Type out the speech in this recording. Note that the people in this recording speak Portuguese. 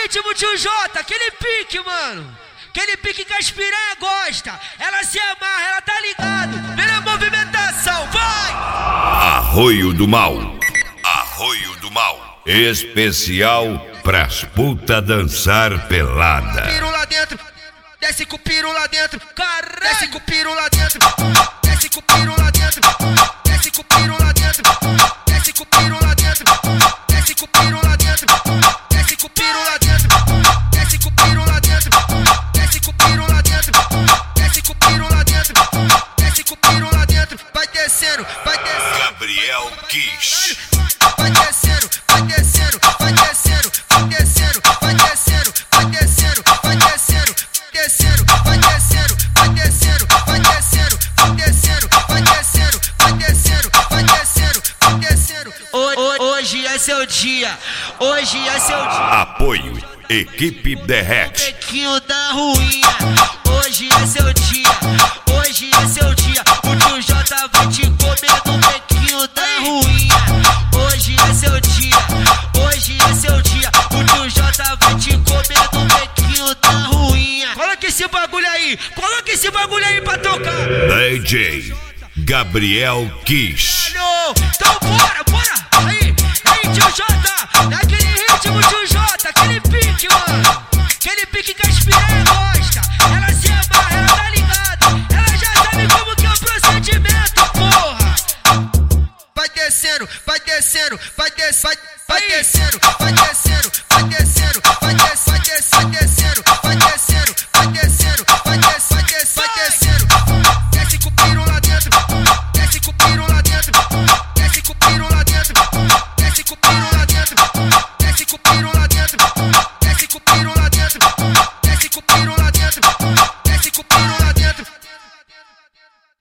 ritmo tio J, aquele pique, mano. Aquele pique que as piranha gosta. Ela se amarra, ela tá ligado. Vem na movimentação, vai! Arroio do Mal. Arroio do Mal. Especial pras puta dançar pelada. Piru lá dentro, desce com o piru lá dentro. Caralho! Desce com o piru lá dentro. Desce com o piru lá dentro. Desce com o piru lá dentro. Desce com o piru lá dentro. Desce com o piru lá dentro. Desce com o piru lá dentro. Desce com o piru lá dentro. Desce com o piru lá dentro. Desce com o piru lá dentro. Desce com o piru lá dentro. Vai descendo, vai descendo. Gabriel Kiss. Vai descendo, vai descendo, vai descendo, vai descendo, vai descendo, vai descendo, vai descendo, descendo, vai descendo, vai descendo, vai descendo, vai descendo, vai descendo, vai descendo, vai descendo, vai descendo. Hoje é seu dia, hoje é seu dia. Apoio Equipe Derrete. Bequinho da ruinha, hoje é seu dia, hoje é seu dia. O tio J vai te comer no bequinho da ruinha. Hoje é seu dia, hoje é seu dia. O tio J vai te comer no bequinho da ruinha. Coloca esse bagulho aí, coloca esse bagulho aí pra tocar. DJ Gabriel Kiss.